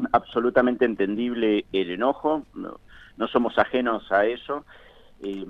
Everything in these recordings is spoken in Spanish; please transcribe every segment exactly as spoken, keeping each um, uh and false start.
absolutamente entendible el enojo, no, no somos ajenos a eso, eh,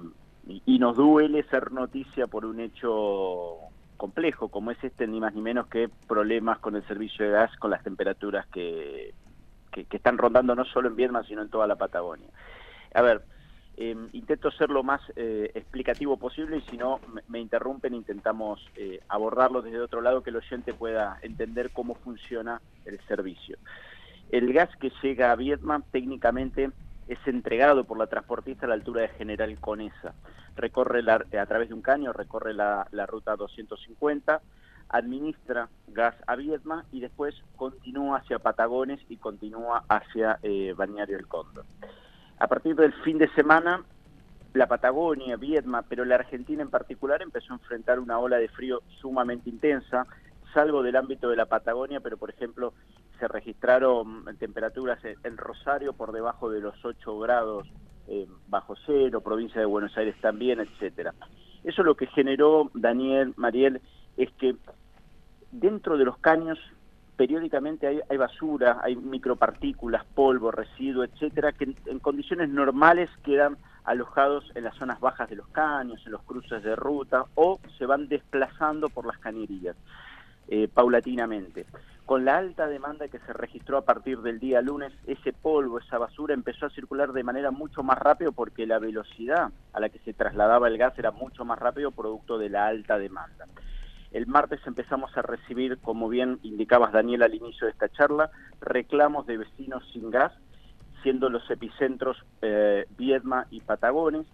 y, y nos duele ser noticia por un hecho complejo, como es este, ni más ni menos que problemas con el servicio de gas, con las temperaturas que, que, que están rondando no solo en Viedma, sino en toda la Patagonia. A ver, eh, intento ser lo más eh, explicativo posible y si no me, me interrumpen, intentamos eh, abordarlo desde otro lado, que el oyente pueda entender cómo funciona el servicio. El gas que llega a Viedma técnicamente es entregado por la transportista a la altura de General Conesa. Recorre la, a través de un caño, recorre la, la ruta doscientos cincuenta, administra gas a Viedma y después continúa hacia Patagones y continúa hacia eh, Balneario El Cóndor. A partir del fin de semana, la Patagonia, Viedma, pero la Argentina en particular empezó a enfrentar una ola de frío sumamente intensa. Salgo del ámbito de la Patagonia, pero por ejemplo se registraron temperaturas en Rosario por debajo de los ocho grados eh, bajo cero, provincia de Buenos Aires también, etcétera. Eso lo que generó, Daniel, Mariel, es que dentro de los caños periódicamente hay, hay basura, hay micropartículas, polvo, residuo, etcétera, que en, en condiciones normales quedan alojados en las zonas bajas de los caños, en los cruces de ruta, o se van desplazando por las cañerías eh, paulatinamente. Con la alta demanda que se registró a partir del día lunes, ese polvo, esa basura empezó a circular de manera mucho más rápido porque la velocidad a la que se trasladaba el gas era mucho más rápido producto de la alta demanda. El martes empezamos a recibir, como bien indicabas, Daniel, al inicio de esta charla, reclamos de vecinos sin gas, siendo los epicentros eh, Viedma y Patagones,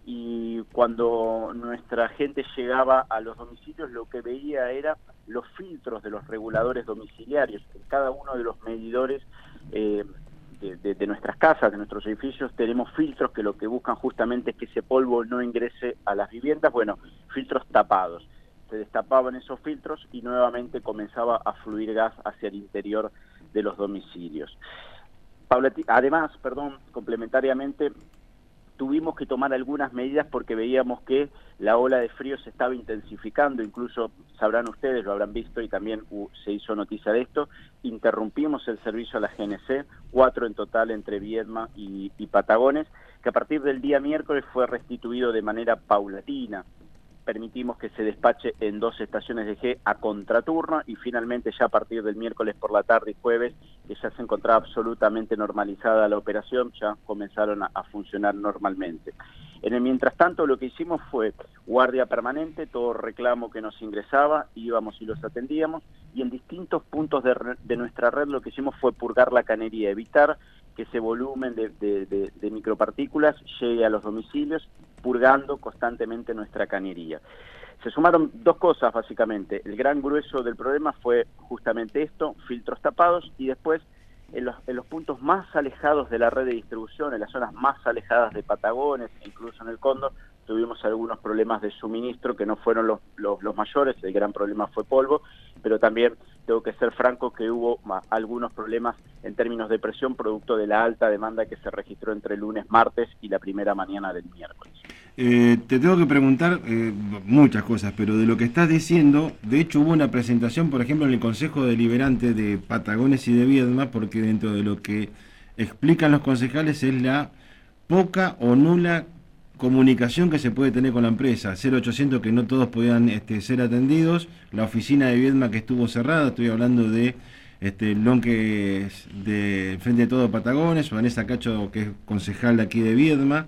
y cuando nuestra gente llegaba a los domicilios lo que veía era los filtros de los reguladores domiciliarios. En cada uno de los medidores eh, de, de, de nuestras casas, de nuestros edificios, tenemos filtros que lo que buscan justamente es que ese polvo no ingrese a las viviendas, bueno, filtros tapados. Se destapaban esos filtros y nuevamente comenzaba a fluir gas hacia el interior de los domicilios. Paulati- Además, perdón, complementariamente, tuvimos que tomar algunas medidas porque veíamos que la ola de frío se estaba intensificando, incluso sabrán ustedes, lo habrán visto y también uh, se hizo noticia de esto, interrumpimos el servicio a la G N C, cuatro en total entre Viedma y, y Patagones, que a partir del día miércoles fue restituido de manera paulatina. Permitimos que se despache en dos estaciones de G a contraturno y finalmente ya a partir del miércoles por la tarde y jueves, que ya se encontraba absolutamente normalizada la operación, ya comenzaron a, a funcionar normalmente. En el mientras tanto lo que hicimos fue guardia permanente, todo reclamo que nos ingresaba, íbamos y los atendíamos, y en distintos puntos de, de nuestra red lo que hicimos fue purgar la cañería, evitar que ese volumen de, de, de, de micropartículas llegue a los domicilios, purgando constantemente nuestra cañería. Se sumaron dos cosas básicamente. El gran grueso del problema fue justamente esto, filtros tapados, y después en los, en los puntos más alejados de la red de distribución, en las zonas más alejadas de Patagones, incluso en el Cóndor, tuvimos algunos problemas de suministro que no fueron los, los, los mayores, el gran problema fue polvo, pero también tengo que ser franco que hubo ma, algunos problemas en términos de presión producto de la alta demanda que se registró entre el lunes, martes y la primera mañana del miércoles. Eh, te tengo que preguntar eh, muchas cosas, pero de lo que estás diciendo, de hecho hubo una presentación, por ejemplo, en el Consejo Deliberante de Patagones y de Viedma, porque dentro de lo que explican los concejales es la poca o nula comunicación que se puede tener con la empresa. cero ochocientos que no todos podían este, ser atendidos, la oficina de Viedma que estuvo cerrada, estoy hablando de este Lon, que es de Frente de Todo Patagones, Vanessa Cacho, que es concejal de aquí de Viedma.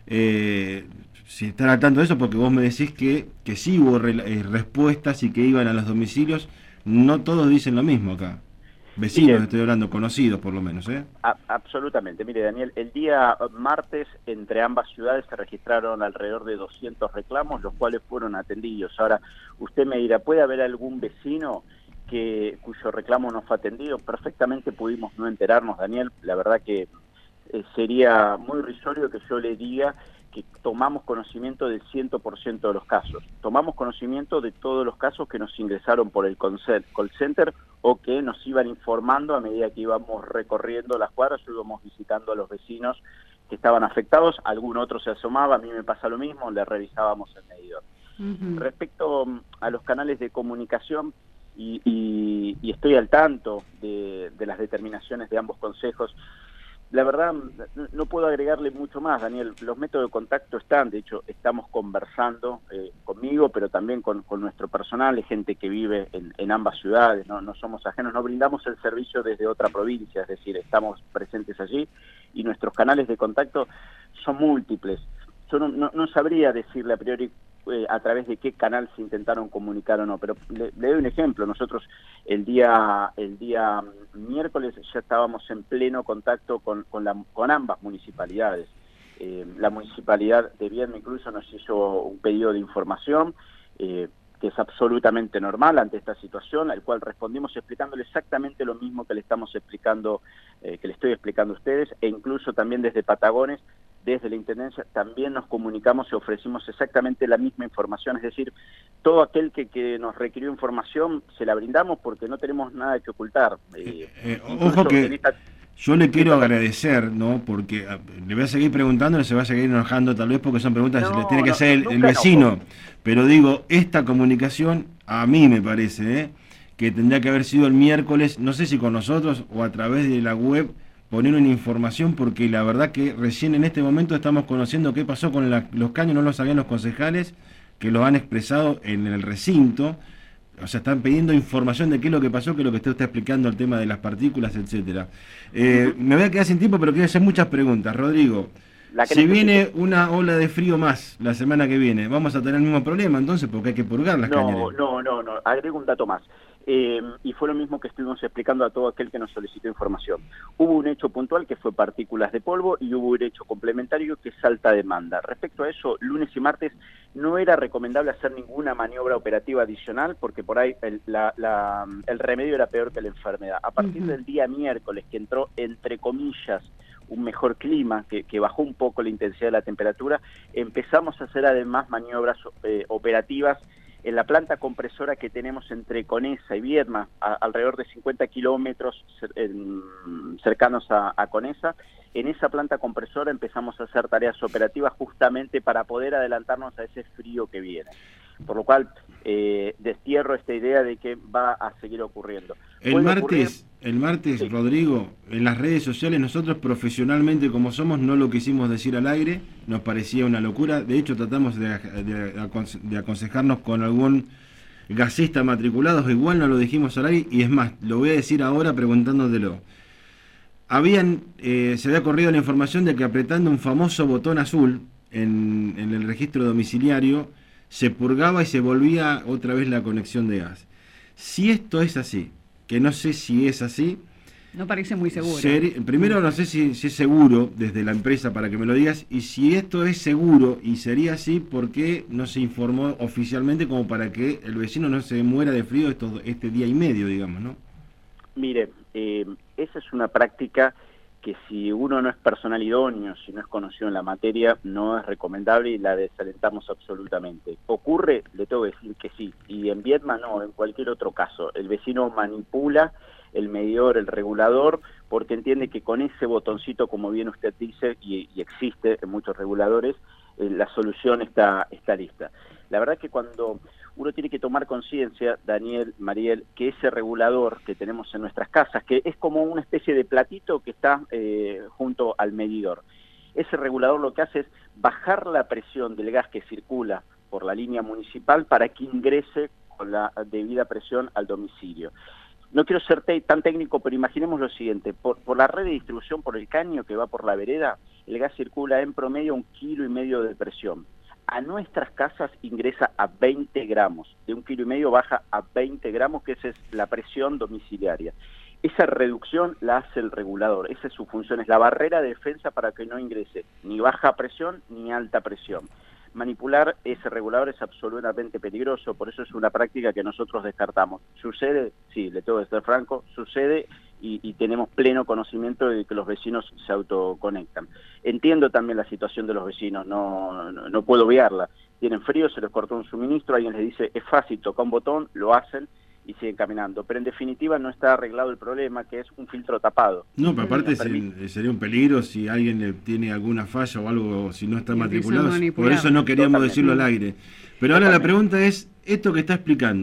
Eh, si están al tanto de eso, porque vos me decís que, que sí hubo re, eh, respuestas y que iban a los domicilios, no todos dicen lo mismo acá. Vecinos, Mire, estoy hablando, conocidos por lo menos, ¿eh? A, absolutamente. Mire, Daniel, el día martes entre ambas ciudades se registraron alrededor de doscientos reclamos, los cuales fueron atendidos. Ahora, usted me dirá, ¿puede haber algún vecino que cuyo reclamo no fue atendido? Perfectamente pudimos no enterarnos, Daniel. La verdad que eh, sería muy irrisorio que yo le diga que tomamos conocimiento del cien por ciento de los casos. Tomamos conocimiento de todos los casos que nos ingresaron por el call center o que nos iban informando a medida que íbamos recorriendo las cuadras o íbamos visitando a los vecinos que estaban afectados. Algún otro se asomaba, a mí me pasa lo mismo, le revisábamos el medidor. Uh-huh. Respecto a los canales de comunicación, y, y, y estoy al tanto de, de las determinaciones de ambos consejos. La verdad, no puedo agregarle mucho más, Daniel. Los métodos de contacto están, de hecho, estamos conversando eh, conmigo, pero también con, con nuestro personal, hay gente que vive en, en ambas ciudades, no, no somos ajenos, no brindamos el servicio desde otra provincia, es decir, estamos presentes allí y nuestros canales de contacto son múltiples. Yo no, no, no sabría decirle a priori eh, a través de qué canal se intentaron comunicar o no, pero le, le doy un ejemplo. Nosotros el día el día miércoles ya estábamos en pleno contacto con, con, la, con ambas municipalidades. Eh, la municipalidad de Viedma incluso nos hizo un pedido de información, eh, que es absolutamente normal ante esta situación, al cual respondimos explicándole exactamente lo mismo que le estamos explicando, eh, que le estoy explicando a ustedes, e incluso también desde Patagones, desde la Intendencia, también nos comunicamos y ofrecimos exactamente la misma información, es decir, todo aquel que, que nos requirió información se la brindamos porque no tenemos nada que ocultar. Eh, eh, ojo que esta, yo le quiero esta... agradecer, ¿no? Porque a, le voy a seguir preguntando, se va a seguir enojando tal vez porque son preguntas no, que le tiene que no, hacer el, el vecino, no. Pero digo, esta comunicación a mí me parece ¿eh? que tendría que haber sido el miércoles, no sé si con nosotros o a través de la web, poner una información, porque la verdad que recién en este momento estamos conociendo qué pasó con la, los caños, no lo sabían los concejales, que lo han expresado en el recinto, o sea, están pidiendo información de qué es lo que pasó, que es lo que usted está explicando, el tema de las partículas, etcétera. Eh, me voy a quedar sin tiempo, pero quiero hacer muchas preguntas. Rodrigo, si viene una ola de frío más la semana que viene, ¿vamos a tener el mismo problema entonces? Porque hay que purgar las no, cañerías. No, no, no, agrego un dato más. Eh, y fue lo mismo que estuvimos explicando a todo aquel que nos solicitó información. Hubo un hecho puntual que fue partículas de polvo y hubo un hecho complementario que es alta demanda. Respecto a eso, lunes y martes no era recomendable hacer ninguna maniobra operativa adicional porque por ahí el, la, la, el remedio era peor que la enfermedad. A partir uh-huh. del día miércoles, que entró entre comillas un mejor clima, que, que bajó un poco la intensidad de la temperatura, empezamos a hacer además maniobras eh, operativas en la planta compresora que tenemos entre Conesa y Viedma, a, alrededor de cincuenta kilómetros en, cercanos a, a Conesa. En esa planta compresora empezamos a hacer tareas operativas justamente para poder adelantarnos a ese frío que viene. Por lo cual, eh, destierro esta idea de que va a seguir ocurriendo. El martes, ocurrir... el martes, sí. Rodrigo, en las redes sociales nosotros profesionalmente como somos no lo quisimos decir al aire, nos parecía una locura. De hecho, tratamos de, de, de aconsejarnos con algún gasista matriculado, igual no lo dijimos al aire, y es más, lo voy a decir ahora preguntándotelo. Habían, eh, se había corrido la información de que apretando un famoso botón azul en, en el registro domiciliario, se purgaba y se volvía otra vez la conexión de gas. Si esto es así, que no sé si es así... No parece muy seguro. Ser, primero no sé si, si es seguro desde la empresa para que me lo digas, y si esto es seguro y sería así, ¿por qué no se informó oficialmente como para que el vecino no se muera de frío estos, este día y medio, digamos, ¿no? Mire, eh, esa es una práctica que si uno no es personal idóneo, si no es conocido en la materia, no es recomendable y la desalentamos absolutamente. ¿Ocurre? Le tengo que decir que sí. Y en Viedma no, en cualquier otro caso. El vecino manipula el medidor, el regulador, porque entiende que con ese botoncito, como bien usted dice, y, y existe en muchos reguladores, eh, la solución está, está lista. La verdad que cuando uno tiene que tomar conciencia, Daniel, Mariel, que ese regulador que tenemos en nuestras casas, que es como una especie de platito que está eh, junto al medidor, ese regulador lo que hace es bajar la presión del gas que circula por la línea municipal para que ingrese con la debida presión al domicilio. No quiero ser tan técnico, pero imaginemos lo siguiente, por, por la red de distribución, por el caño que va por la vereda, el gas circula en promedio un kilo y medio de presión. A nuestras casas ingresa a veinte gramos, de un kilo y medio baja a veinte gramos, que esa es la presión domiciliaria. Esa reducción la hace el regulador, esa es su función, es la barrera de defensa para que no ingrese ni baja presión ni alta presión. Manipular ese regulador es absolutamente peligroso, por eso es una práctica que nosotros descartamos. ¿Sucede? Sí, le tengo que ser franco, sucede y, y tenemos pleno conocimiento de que los vecinos se autoconectan. Entiendo también la situación de los vecinos, no, no, no puedo obviarla. Tienen frío, se les cortó un suministro, alguien les dice es fácil, toca un botón, lo hacen y siguen caminando. Pero en definitiva no está arreglado el problema, que es un filtro tapado. No, pero aparte se, sería un peligro si alguien le tiene alguna falla o algo, si no está matriculado. Por eso no queríamos Totalmente. decirlo al aire. Pero ahora Totalmente. la pregunta es, esto que está explicando,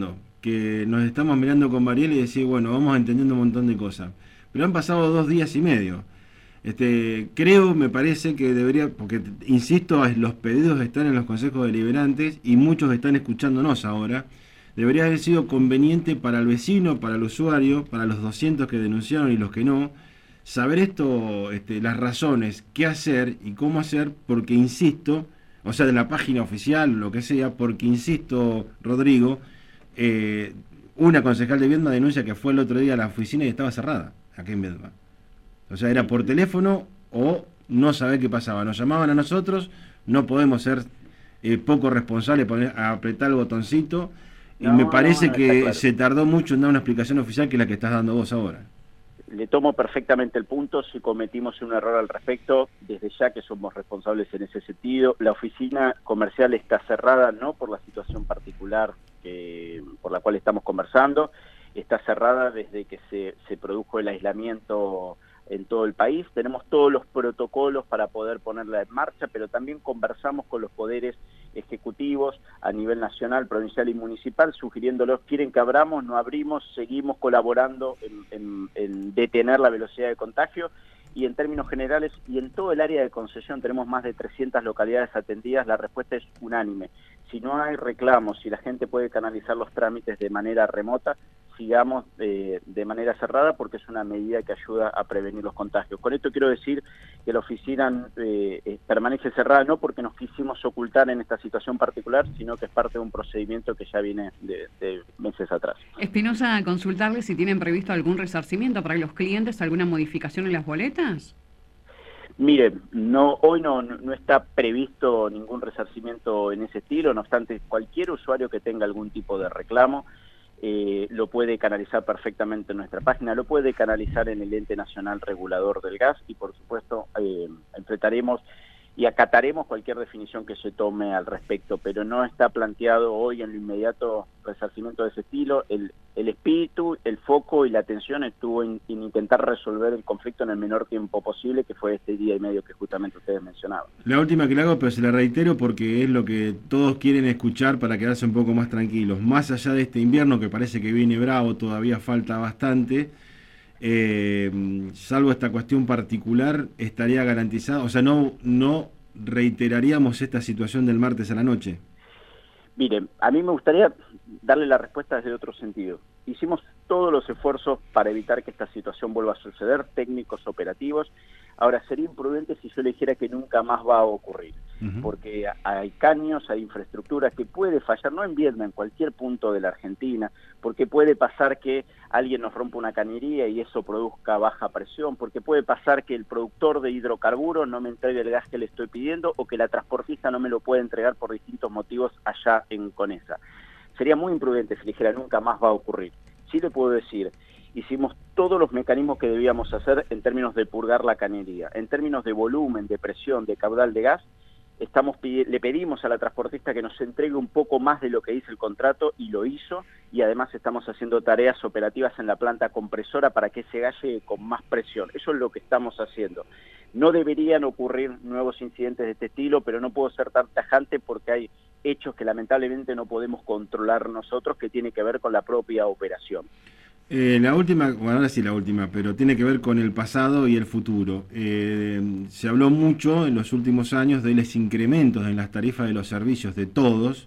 porque nos estamos mirando con Mariel y decir, bueno, vamos entendiendo un montón de cosas. Pero han pasado dos días y medio. Este, creo, me parece que debería, porque insisto, los pedidos están en los consejos deliberantes y muchos están escuchándonos ahora. Debería haber sido conveniente para el vecino, para el usuario, para los doscientos que denunciaron y los que no, saber esto, este, las razones, qué hacer y cómo hacer, porque insisto, o sea, de la página oficial, lo que sea, porque insisto, Rodrigo, eh, una concejal de Viedma denuncia que fue el otro día a la oficina y estaba cerrada, aquí en Viedma. O sea, era por teléfono o no saber qué pasaba. Nos llamaban a nosotros, no podemos ser eh, poco responsables, poner, a apretar el botoncito, y no, me parece no, no, que claro. Se tardó mucho en dar una explicación oficial que es la que estás dando vos ahora. Le tomo perfectamente el punto, si cometimos un error al respecto, desde ya que somos responsables en ese sentido. La oficina comercial está cerrada, no por la situación particular que, por la cual estamos conversando, está cerrada desde que se, se produjo el aislamiento en todo el país. Tenemos todos los protocolos para poder ponerla en marcha, pero también conversamos con los poderes ejecutivos a nivel nacional, provincial y municipal, sugiriéndolos, quieren que abramos, no abrimos, seguimos colaborando en, en, en detener la velocidad de contagio. Y en términos generales, y en todo el área de concesión, tenemos más de trescientas localidades atendidas, la respuesta es unánime. Si no hay reclamos, si la gente puede canalizar los trámites de manera remota, sigamos eh, de manera cerrada, porque es una medida que ayuda a prevenir los contagios. Con esto quiero decir que la oficina eh, permanece cerrada, no porque nos quisimos ocultar en esta situación particular, sino que es parte de un procedimiento que ya viene de, de meses atrás. Espinosa, consultarle si tienen previsto algún resarcimiento para los clientes, alguna modificación en las boletas. Mire, no, hoy no, no está previsto ningún resarcimiento en ese estilo, no obstante, cualquier usuario que tenga algún tipo de reclamo eh, lo puede canalizar perfectamente en nuestra página, lo puede canalizar en el Ente Nacional Regulador del Gas y, por supuesto, eh, enfrentaremos y acataremos cualquier definición que se tome al respecto, pero no está planteado hoy en lo inmediato resarcimiento de ese estilo. El, el espíritu, el foco y la atención estuvo en, en intentar resolver el conflicto en el menor tiempo posible, que fue este día y medio que justamente ustedes mencionaban. La última que le hago, pero se la reitero porque es lo que todos quieren escuchar para quedarse un poco más tranquilos. Más allá de este invierno que parece que viene bravo, todavía falta bastante. Eh, salvo esta cuestión particular, estaría garantizado, o sea, no, no reiteraríamos esta situación del martes a la noche. Mire, a mí me gustaría darle la respuesta desde otro sentido. Hicimos todos los esfuerzos para evitar que esta situación vuelva a suceder, técnicos, operativos. Ahora, sería imprudente si yo le dijera que nunca más va a ocurrir, uh-huh. porque hay caños, hay infraestructuras que puede fallar, no en Viedma, en cualquier punto de la Argentina, porque puede pasar que alguien nos rompa una cañería y eso produzca baja presión, porque puede pasar que el productor de hidrocarburos no me entregue el gas que le estoy pidiendo o que la transportista no me lo puede entregar por distintos motivos allá en Conesa. Sería muy imprudente si le dijera nunca más va a ocurrir. Sí le puedo decir, hicimos todos los mecanismos que debíamos hacer en términos de purgar la cañería, en términos de volumen, de presión, de caudal de gas. Estamos le pedimos a la transportista que nos entregue un poco más de lo que dice el contrato y lo hizo, y además estamos haciendo tareas operativas en la planta compresora para que ese gas llegue con más presión. Eso es lo que estamos haciendo. No deberían ocurrir nuevos incidentes de este estilo, pero no puedo ser tan tajante porque hay hechos que lamentablemente no podemos controlar nosotros, que tiene que ver con la propia operación. Eh, la última, bueno, ahora sí la última, pero tiene que ver con el pasado y el futuro. Eh, se habló mucho en los últimos años de los incrementos en las tarifas de los servicios de todos,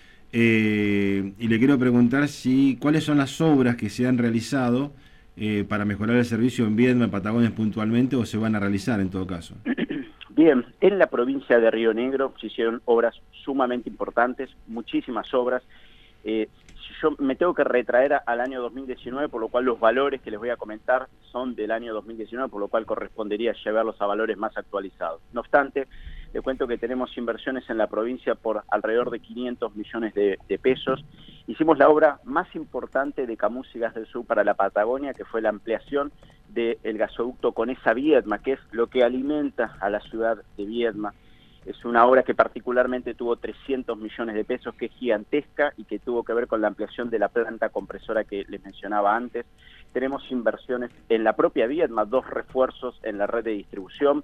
eh, y le quiero preguntar si cuáles son las obras que se han realizado eh, para mejorar el servicio en Viedma, en Patagones puntualmente, o se van a realizar en todo caso. Bien, en la provincia de Río Negro se hicieron obras sumamente importantes, muchísimas obras. Eh, yo me tengo que retraer al año dos mil diecinueve, por lo cual los valores que les voy a comentar son del año dos mil diecinueve, por lo cual correspondería llevarlos a valores más actualizados. No obstante, le cuento que tenemos inversiones en la provincia por alrededor de quinientos millones de, de pesos. Hicimos la obra más importante de Camus y Gas del Sur para la Patagonia, que fue la ampliación del gasoducto Conesa-Viedma, que es lo que alimenta a la ciudad de Viedma. Es una obra que particularmente tuvo trescientos millones de pesos, que es gigantesca y que tuvo que ver con la ampliación de la planta compresora que les mencionaba antes. Tenemos inversiones en la propia Viedma, dos refuerzos en la red de distribución.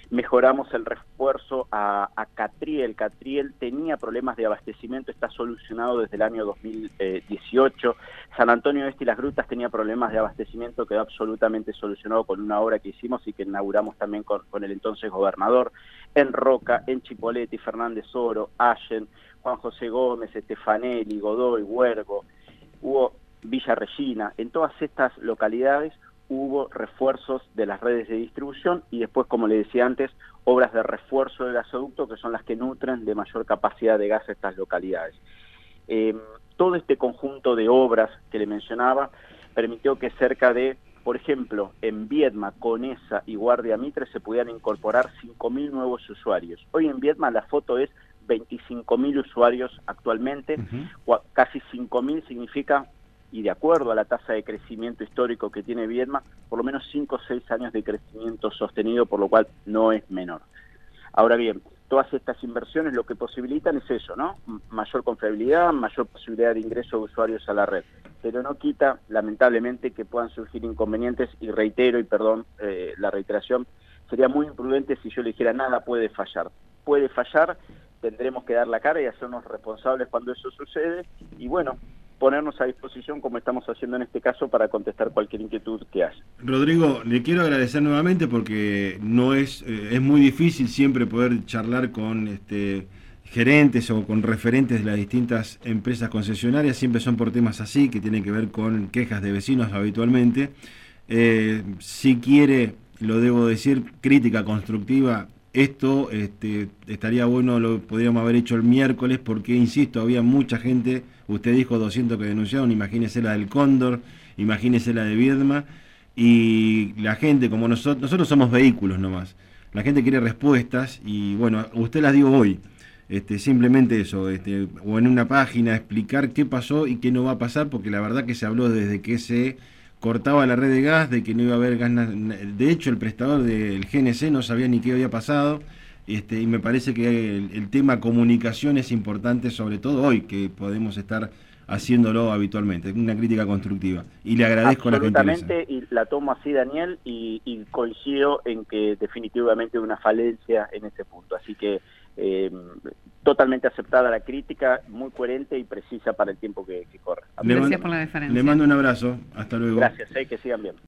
Mejoramos el refuerzo a, a Catriel. Catriel tenía problemas de abastecimiento, está solucionado desde el año dos mil dieciocho. San Antonio Este y Las Grutas tenía problemas de abastecimiento, quedó absolutamente solucionado con una obra que hicimos y que inauguramos también con, con el entonces gobernador. En Roca, en Chipoleti, Fernández Oro, Allen, Juan José Gómez, Estefanelli, Godoy, Huergo, hubo Villa Regina. En todas estas localidades hubo refuerzos de las redes de distribución y después, como le decía antes, obras de refuerzo de gasoducto, que son las que nutren de mayor capacidad de gas a estas localidades. Eh, todo este conjunto de obras que le mencionaba permitió que cerca de, por ejemplo, en Viedma, Conesa y Guardia Mitre se pudieran incorporar cinco mil nuevos usuarios. Hoy en Viedma la foto es veinticinco mil usuarios actualmente, uh-huh. Casi cinco mil significa, y de acuerdo a la tasa de crecimiento histórico que tiene Viedma, por lo menos cinco o seis años de crecimiento sostenido, por lo cual no es menor. Ahora bien, todas estas inversiones lo que posibilitan es eso, ¿no? Mayor confiabilidad, mayor posibilidad de ingreso de usuarios a la red, pero no quita, lamentablemente, que puedan surgir inconvenientes, y reitero, y perdón eh, la reiteración, sería muy imprudente si yo le dijera nada puede fallar. Puede fallar, tendremos que dar la cara y hacernos responsables cuando eso sucede, y bueno, ponernos a disposición como estamos haciendo en este caso para contestar cualquier inquietud que haya. Rodrigo, le quiero agradecer nuevamente porque no es eh, es muy difícil siempre poder charlar con este gerentes o con referentes de las distintas empresas concesionarias, siempre son por temas así, que tienen que ver con quejas de vecinos habitualmente. Eh, si quiere, lo debo decir, crítica constructiva, esto este, estaría bueno, lo podríamos haber hecho el miércoles, porque, insisto, había mucha gente, usted dijo doscientos que denunciaron, imagínese la del Cóndor, imagínese la de Viedma, y la gente, como nosotros, nosotros somos vehículos nomás, la gente quiere respuestas, y bueno, usted las dio hoy, este, simplemente eso, este, o en una página explicar qué pasó y qué no va a pasar, porque la verdad que se habló desde que se cortaba la red de gas, de que no iba a haber gas. De hecho, el prestador del G N C no sabía ni qué había pasado, este, y me parece que el, el tema comunicación es importante, sobre todo hoy, que podemos estar haciéndolo habitualmente. Una crítica constructiva. Y le agradezco la gentileza. Absolutamente, y la tomo así, Daniel, y, y coincido en que definitivamente hay una falencia en ese punto. Así que eh, totalmente aceptada la crítica, muy coherente y precisa para el tiempo que, que corre. Gracias por la deferencia. Le mando un abrazo. Hasta luego. Gracias, eh, que sigan bien.